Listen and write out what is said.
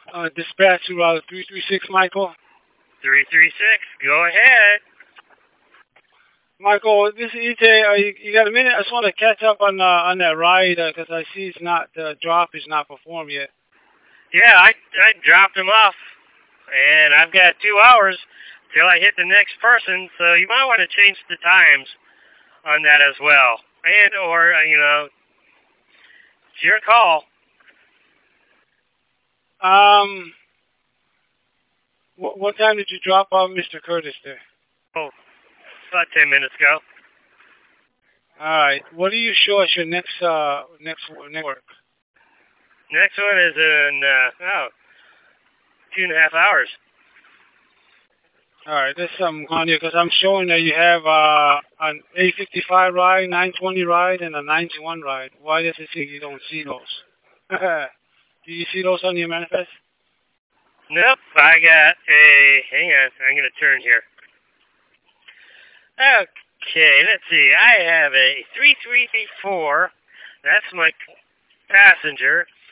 Dispatch to 336, Michael. 336, go ahead. Michael, this is EJ. You got a minute? I just want to catch up on that ride because I see it's not the drop is not performed yet. Yeah, I dropped him off, and I've got 2 hours till I hit the next person, so you might want to change the times on that as well. And, or, it's your call. What time did you drop off Mr. Curtis there? Oh, about 10 minutes ago. All right. What do you show us your next work? Next one is in 2.5 hours. All right, there's something on here because I'm showing that you have an 855 ride, 920 ride, and a 91 ride. Why does it say you don't see those? Do you see those on your manifest? Nope, I got a. Hang on, I'm going to turn here. Okay, let's see. I have a 3334. That's my passenger.